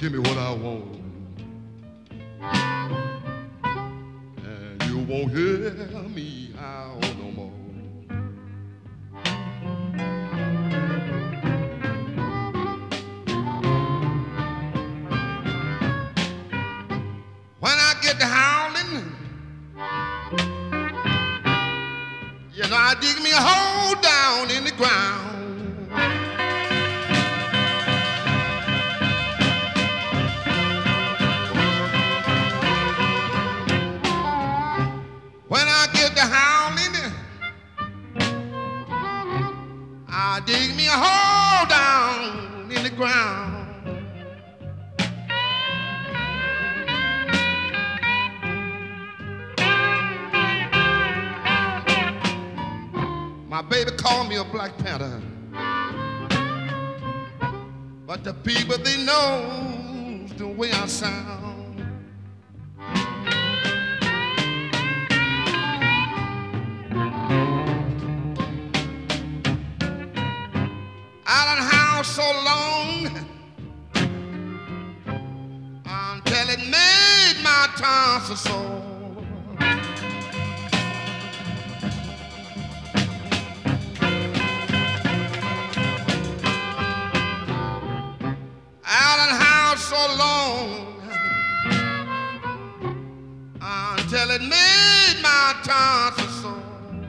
give me what I want, and you won't hear me howl no more. When I get to howling, you know I dig me a hole down in the ground. When I get to howling, I dig me a hole down in the ground. My baby called me a Black Panther, but the people, they know the way I sound. I done howled so long until it made my tonsils sore. I done howled so long until it made my tonsils sore.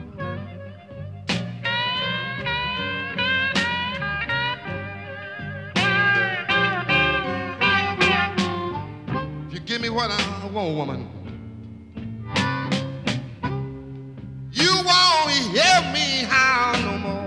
Give me what I want, woman. You won't hear me howl no more.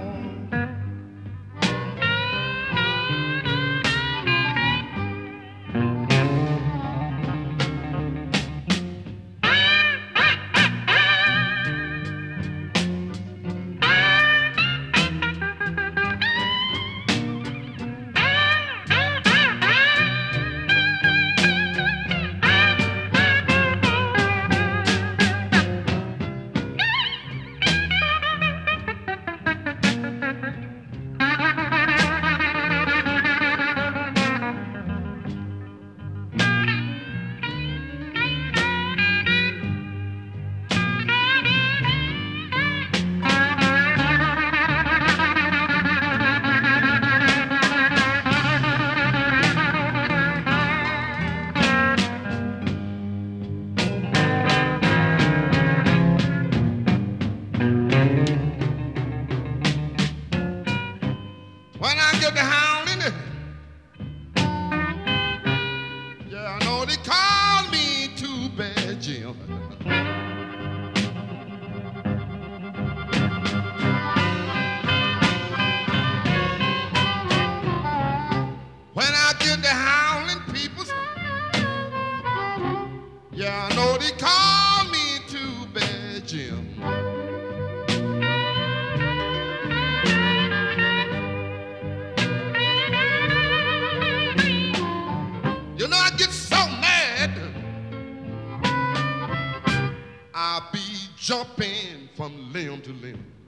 When I get to howling, yeah, I know they call me Too Bad Jim. When I get to howling, people, yeah, I know they call me Too Bad Jim. You know, I get so mad, I'll be jumping from limb to limb.